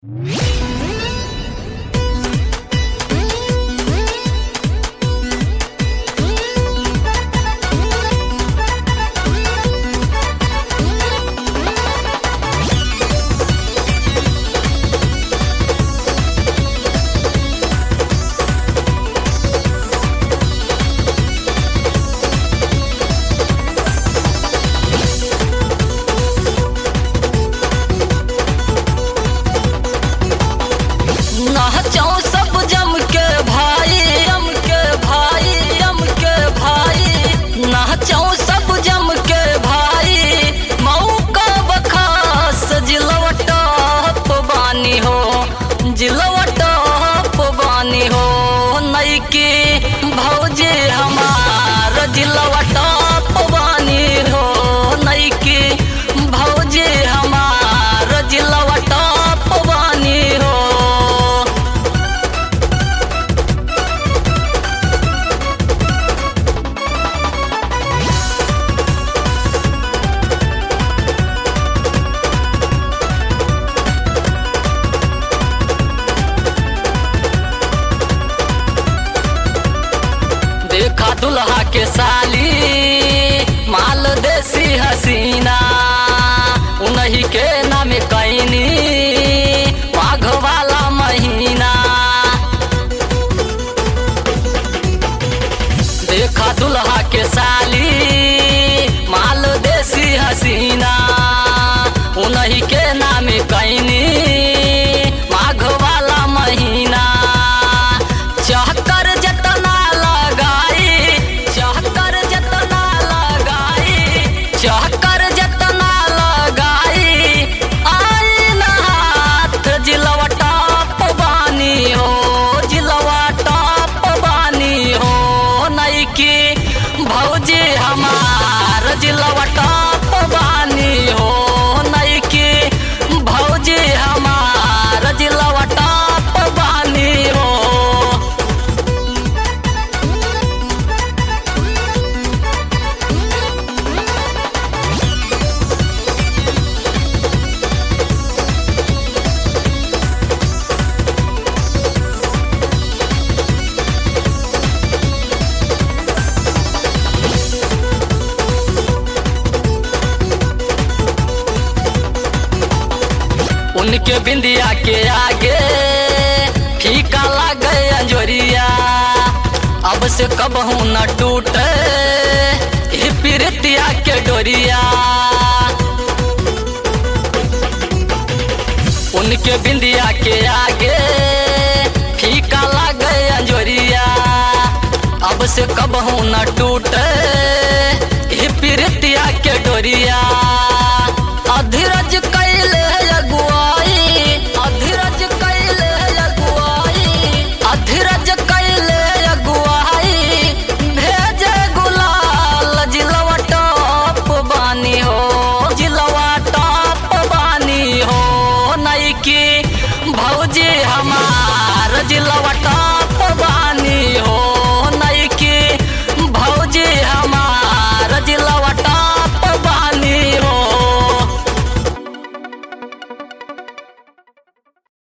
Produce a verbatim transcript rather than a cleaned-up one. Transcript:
भौजी हमार जिलवा टॉप बानी हो नइकी भौजी हमार जिलवा टॉप बानी हो। देखा दुल्हा के साली माल देसी हसीना उन्हीं के नाम कैनी माघ वाला महीना। देखा दुल्हा के साली माल देसी हसीना उन्हीं के नाम कैनी माघ वाला महीना। चहकर जतना चहकर जतना लगाई आई ना हाथ जिलवा टॉप बानी हो जिलवा टॉप बानी हो नइकी भौजी हमार जिलवा टॉप बानी हो नइकी भौजी हमार जिलवा टॉप बानी हो। उनके बिंदिया के आगे फीका लागे अंजोरिया अब से कबहू न टूटे ही प्रीतिया के डोरिया। उनके बिंदिया के आगे फीका लागे अंजोरिया अब से कबहू न टूटे ही प्रीतिया